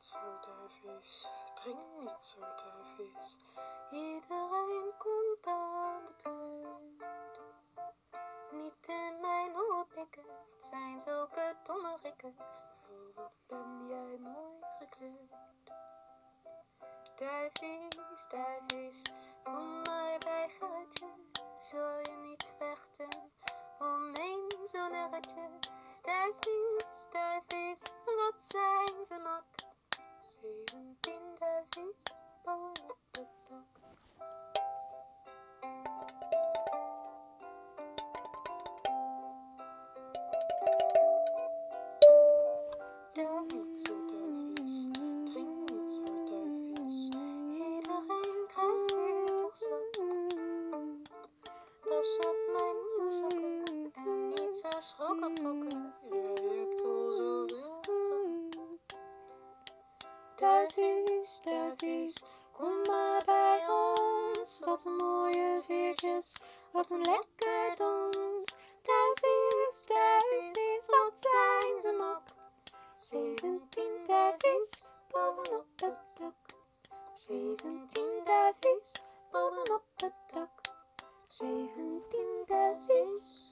niet zo, duifjes, drink niet zo, duifjes. Iedereen komt aan de beurt. Niet in mijn oor pikken, het zijn zulke domme rikken. Oh, wat ben jij mooi gekleurd. Duifjes, duifjes, kom maar bij Gerritje. Zal je niet vechten om één zo'n erretje? Duifjes, duifjes, wat zijn ze mak. 17 duifjes bouwen op het dak. Duif niet zo, duifjes, drink niet zo, duifjes. Iedereen krijgt hier toch zat. Pas op mijn nieuwe sokken en niet zo schrokkenpokken. Jij hebt al zoveel gehad. Duifjes, duifjes, kom maar bij ons. Wat een mooie veertjes, wat een lekker dons. Duifjes, duifjes, wat zijn ze mak. 17 duifjes bovenop het dak. 17 duifjes bovenop het dak. 17 duifjes.